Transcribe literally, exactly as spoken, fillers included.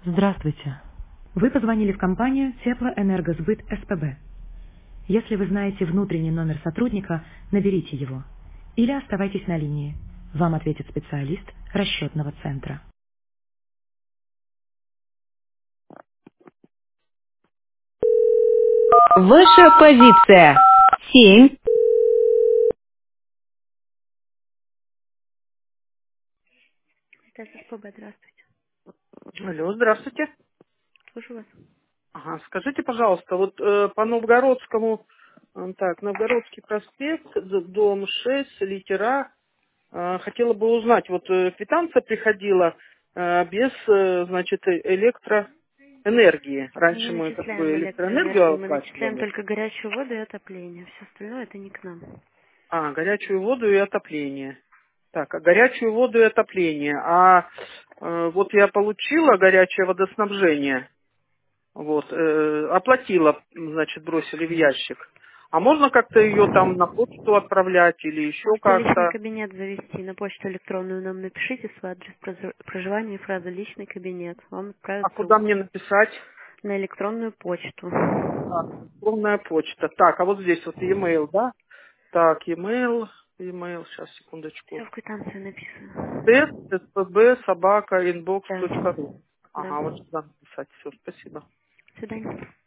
Здравствуйте. Вы позвонили в компанию Теплоэнергосбыт СПБ. Если вы знаете внутренний номер сотрудника, наберите его. Или оставайтесь на линии. Вам ответит специалист расчетного центра. Ваша позиция. Семь. Это СПБ, здравствуйте. Алло, здравствуйте. Слушаю вас. Ага, скажите, пожалуйста, вот э, по Новгородскому, э, так, Новгородский проспект, д- дом шесть, литера, э, хотела бы узнать, вот э, квитанция приходила э, без, э, значит, э- электроэнергии. Мы не Раньше мы как бы начисляем электроэнергию электроэнергию, мы начисляем оплачивали, только горячую воду и отопление. Все остальное это не к нам. а, горячую воду и отопление. Так, а горячую воду и отопление. А э, вот я получила горячее водоснабжение. Вот, э, оплатила, значит, бросили в ящик. А можно как-то ее там на почту отправлять или еще Можете личный как-то? кабинет завести на почту электронную, нам напишите свой адрес прозр- проживания и фраза «личный кабинет». Вам А отправится куда мне написать? на электронную почту. А, электронная почта. Так, а вот здесь вот e-mail, да? Так, e-mail, e-mail, сейчас, секундочку. Все в квитанции написано. тест, спб, собака, inbox Да. точка ру. Да. Ага, вот сюда написать. Все, спасибо. До свидания.